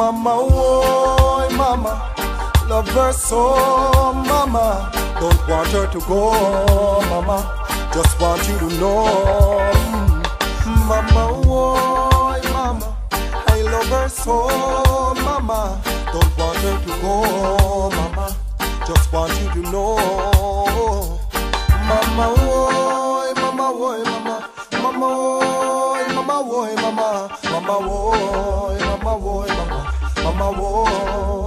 Mama, oh, mama, love her so, mama. Don't want her to go, mama. Just want you to know, mama, oh, mama, I love her so, mama. Don't want her to go, mama. Just want you to know, mama, oh, mama, oh, mama, mama, oh, mama, oh, mama, mama, oh, mama, oh, mama, mama, oh.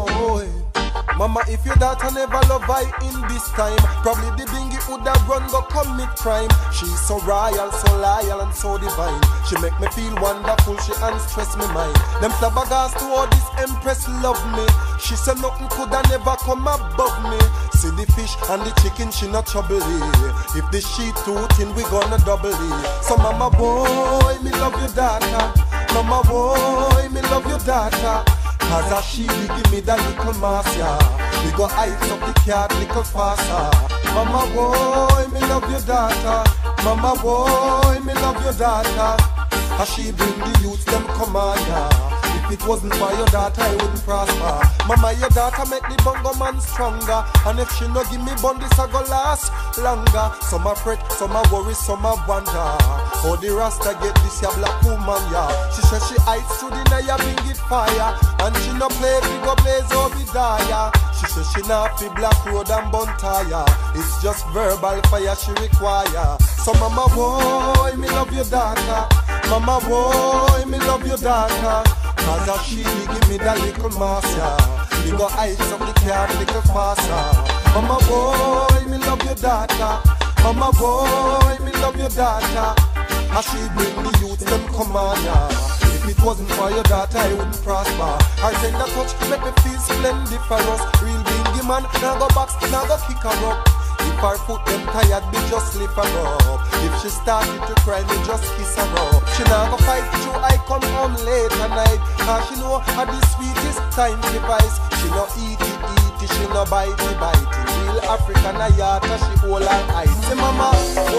Mama, if your daughter never love I in this time, probably the bingy would have run go commit crime. She's so royal, so loyal and so divine. She make me feel wonderful, she unstress me mind. Them flabbergas to all this empress love me. She said nothing coulda never come above me. See the fish and the chicken, she not trouble it. If the sheet too thin, we gonna double it. So mama boy, me love your daughter. Mama boy, me love your daughter. Cause a she give me that little mass, yeah. We go ice up the cat little faster. Mama boy, me love your daughter. Mama boy, me love your daughter. As she bring the youths, them come on, yeah. If it wasn't for your daughter, I wouldn't prosper. Mama, your daughter make the bongo man stronger. And if she no give me bun, this a go last longer. Some a fret, some a worry, some a wonder. Oh, the Rasta get this ya black woman, yeah. She says she hides to the night, bring it fire. And she no play, we go blaze Obadiah. She says she not fi black road and bun tire. It's just verbal fire she require. So mama boy, me love your daughter. Mama boy, me love your daughter. Cause a she give me that little mass, yeah. We go ice up the car little faster. Mama boy, me love your daughter. Mama boy, me love your daughter. As she bring the youth, them come on, yeah. If it wasn't for your daughter, I wouldn't prosper. Her tender touch make me feel splendiferous. Real bingy man, now go box, now go kick her up. If her foot them tired, me just lift her up. If she started to cry, me just kiss her up. She now go fight you, I come home late at night. Cause she know how the sweetest time device. She no eat it, she no bite it. Real African ayata, she hold her eyes. Say mama,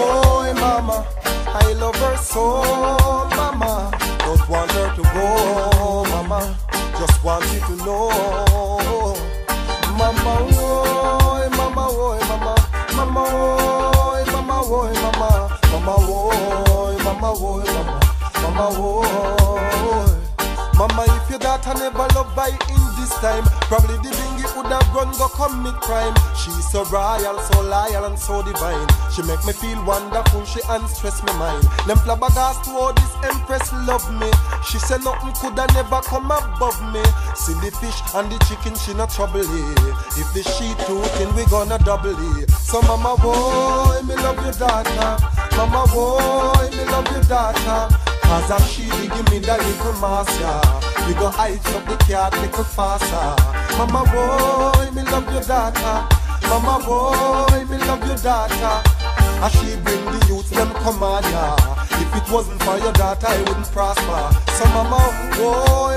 oh mama, I love her so, mama. Don't want her to go, mama. Just want you to know, mama, oh mama, oh mama. Mama, oh, mama, oh, mama, mama, oh, mama, oh, mama, mama, oh. Mama, if your daughter never love by in this time, probably the bingy would have run go commit crime. She's so royal, so loyal and so divine. She make me feel wonderful, she unstress me mind. Them flabbergas to all this empress love me. She said nothing coulda never come above me. See the fish and the chicken, she not trouble it. If the sheet too thin, we gonna double it. So mama boy, me love your daughter. Mama boy, me love your daughter. Cause a she give me that little mass, yeah. We go ice up the cat little faster. Mama boy, me love your daughter. Mama boy, me love your daughter. As she bring the youths, them come on, yeah. If it wasn't for your daughter, I wouldn't prosper. So mama, oh